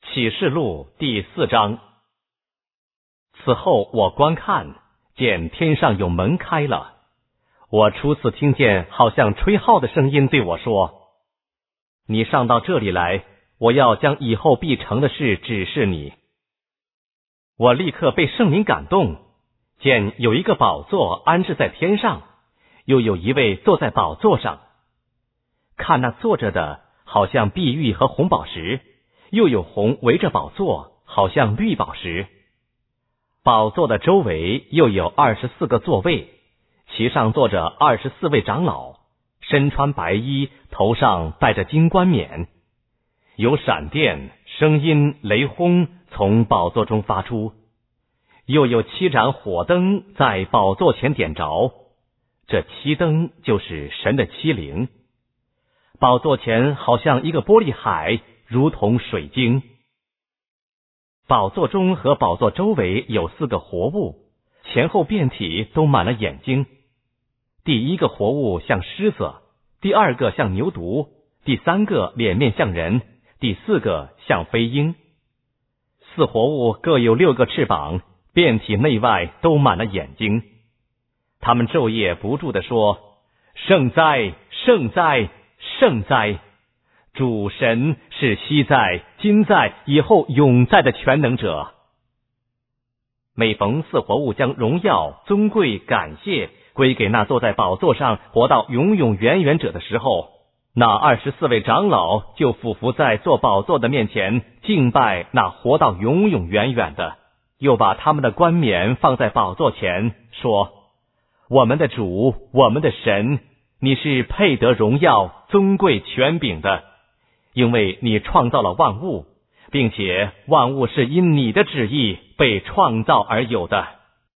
启示录第4章。此后我观看，见天上有门开了，我初次听见好像吹号的声音对我说：你上到这里来，我要将以后必成的事指示你。我立刻被圣灵感动，见有一个宝座安置在天上，又有一位坐在宝座上。看那坐着的好像碧玉和红宝石，又有红围着宝座，好像绿宝石。宝座的周围又有24个座位，其上坐着24位长老，身穿白衣，头上戴着金冠冕。有闪电、声音、雷轰从宝座中发出，又有7盏火灯在宝座前点着，这7灯就是神的7灵。宝座前好像一个玻璃海，如同水晶。宝座中和宝座周围有4个活物，前后遍体都满了眼睛。第一个活物像狮子，第2个像牛犊，第3个脸面像人，第4个像飞鹰。4活物各有6个翅膀，遍体内外都满了眼睛。他们昼夜不住地说：圣哉，圣哉，圣哉！主神是昔在、今在、以后永在的全能者。每逢4活物将荣耀、尊贵、感谢归给那坐在宝座上活到永永远远者的时候，那24位长老就俯伏在坐宝座的面前，敬拜那活到永永远远的，又把他们的冠冕放在宝座前，说：我们的主，我们的神，你是配得荣耀、尊贵、权柄的，因为你创造了万物，并且万物是因你的旨意被创造而有的。